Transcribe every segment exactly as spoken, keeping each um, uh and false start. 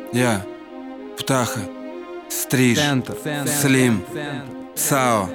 Я, Птаха, Стриж, Слим, Сао.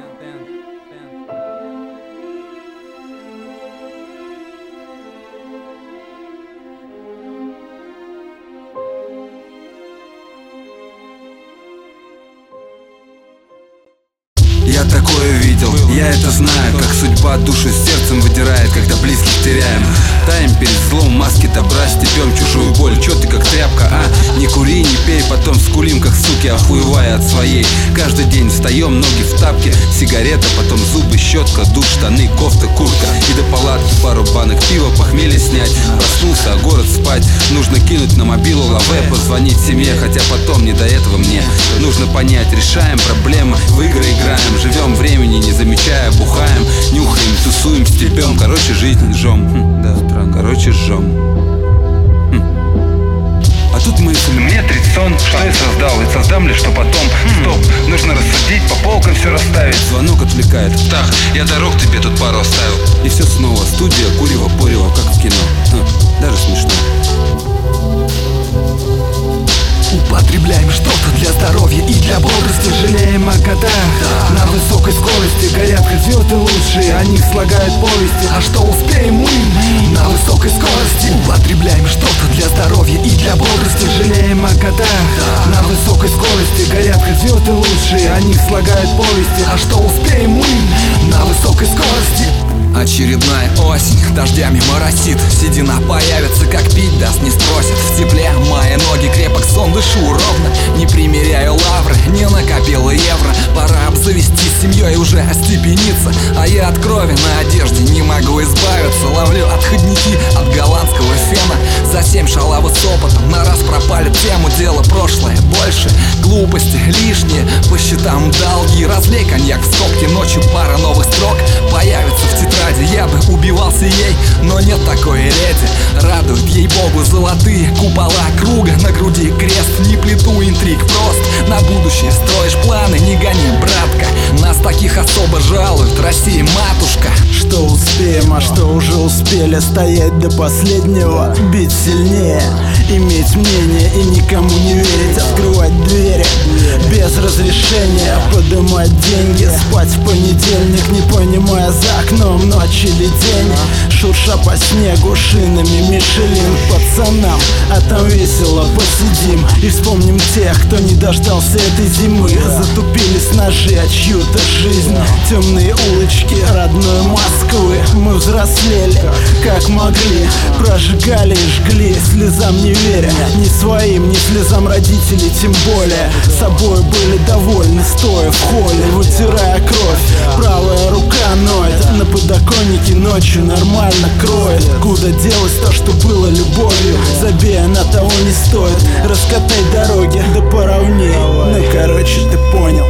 Я такое видел, я это знаю, как судьба душу с сердцем выдирает, когда близких теряем. Таем перед злом, маски добра, степем чужую боль. Чё ты как тряпка, а? Не кури, не пей, потом скулим, как суки, охуевая от своей. Каждый день встаем, ноги в тапке, сигарета, потом зубы, щетка, душ, штаны, кофта, куртка. И до палатки пару банок пива, похмелье снять. Проснулся, а город спать. Нужно кинуть на мобилу лаве, позвонить семье, хотя потом не до этого мне. Нужно понять, решаем проблемы, в игры играем, живем времени, не замечая, бухаем, нюхаем, тусуем, степем. Короче, жизнь жжем. Хм, да, странно. Короче, жжем. Хм. А тут мысль: мне тридцать сон, что я создал, и создам ли, что потом? Стоп, нужно рассудить, по полкам все расставить. Звонок отвлекает. Так, я дорог тебе тут пару оставил. И все снова, студия, курево, порево, как в кино. Хм, даже смешно. Употребляем что-то для здоровья и для бодрости, жалеем о годах. На высокой скорости горят как звезды лучшие, о них слагают повести. А что успеем мы на высокой скорости? Употребляем что-то для здоровья и для бодрости, жалеем о годах. На высокой скорости горят как звезды лучшие, о них слагают повести. А что успеем мы на высокой скорости? Очередная осень дождями моросит, седина появится, как пить даст, не спросит. В тепле мои ноги крепок, сон дышу ровно, не примеряю лавры, не накопил евро. Пора обзавестись семьей, уже остепениться, а я от крови на одежде не могу избавиться. Ловлю отходники от голландского фена, за семь шалавы с опытом, на раз пропали тему. Дело прошлое, больше глупости лишние, по счетам долги. Разлей коньяк в стопке, ночью пара новых строк появится в тетради. Я бы убивался ей, но нет такой леди. Радует ей-богу золотые купола круга, на груди крест, не плету интриг, прост. На будущее строишь планы, не гони, братка. Нас таких особо жалуют, Россия матушка. Что успеем, а что уже успели? Стоять до последнего, бить сильнее, иметь мнение и никому не верить. Открывать двери без разрешения, подымать деньги, спать в понедельник, не понимая за окном ночь или день. Шурша по снегу шинами Мишелин. Пацанам, а там весело посидим и вспомним тех, кто не дождался этой зимы. Затупились ножи от чью-то жизнь, темные улочки родной Москвы. Мы взрослели, как могли, прожигали и жгли, слезам не веря, ни своим, ни слезам родителей тем более. Собой были довольны, стоя в холле, вытирая кровь. Правая рука ноет, на подоконнике ночью нормально кроет. Куда делось то, что было любовью? Забей, она того не стоит. Раскатай дороги, да поровней. Ну короче, ты понял.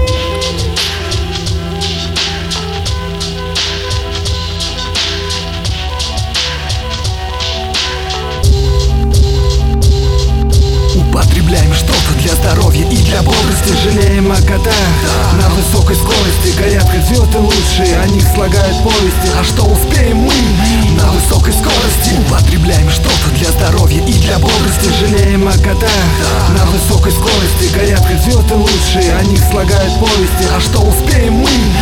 Употребляем что-то для здоровья и для бодрости, жалеем о годах. На высокой скорости горят как звезды лучшие, о них слагают повести. А что успеем мы на высокой скорости? Употребляем что-то для здоровья и для бодрости, жалеем о годах. На высокой скорости горят как звезды лучшие, о них слагают повести. А что успеем мы